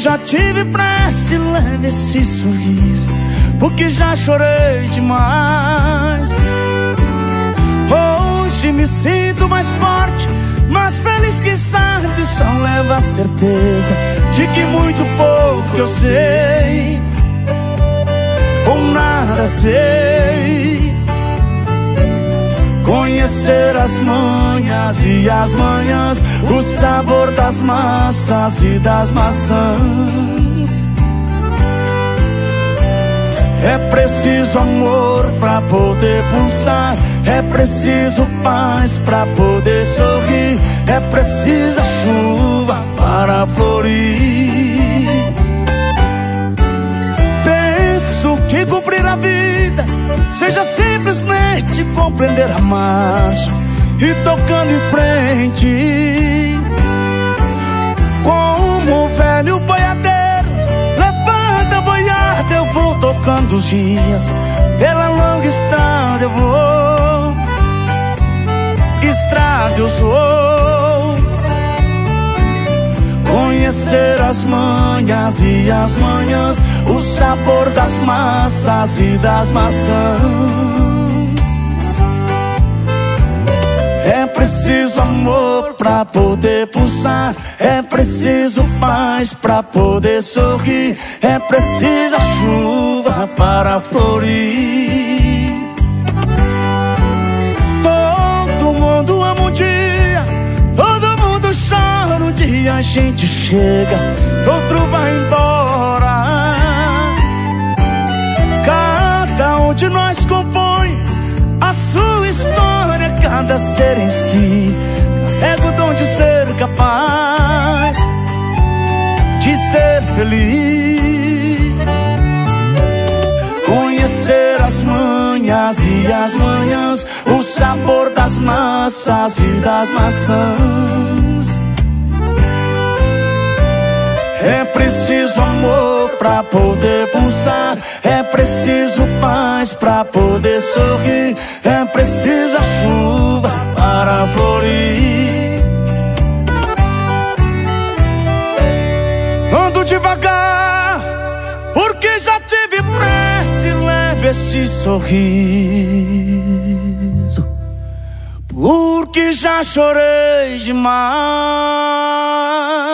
já tive pressa, leve esse sorriso, porque já chorei demais. Hoje me sinto mais forte, mais feliz que sabe, só leva a certeza de que muito pouco eu sei, ou nada sei. Conhecer as manhas e as manhãs, o sabor das massas e das maçãs. É preciso amor pra poder pulsar, é preciso paz pra poder sorrir, é preciso a chuva para florir. Penso que cumprir a vida seja simplesmente compreender a marcha e tocando em frente, como o velho boiadeiro. Levanta, boiada, eu vou tocando os dias, pela longa estrada eu vou, estrada eu sou. Conhecer as manhas e as manhãs, o sabor das massas e das maçãs. É preciso amor pra poder pulsar, é preciso paz pra poder sorrir, é preciso a chuva para florir. Todo mundo ama um dia, todo mundo chora um dia, a gente chega, outro vai embora. Cada um de nós compõe a sua história, cada ser em si carrega o dom de ser capaz de ser feliz. Conhecer as manhas e as manhãs, o sabor das massas e das maçãs. É preciso amor pra poder pulsar, é preciso paz pra poder sorrir, é preciso a chuva para florir. Ando devagar, porque já tive pressa, e leve esse sorriso, porque já chorei demais.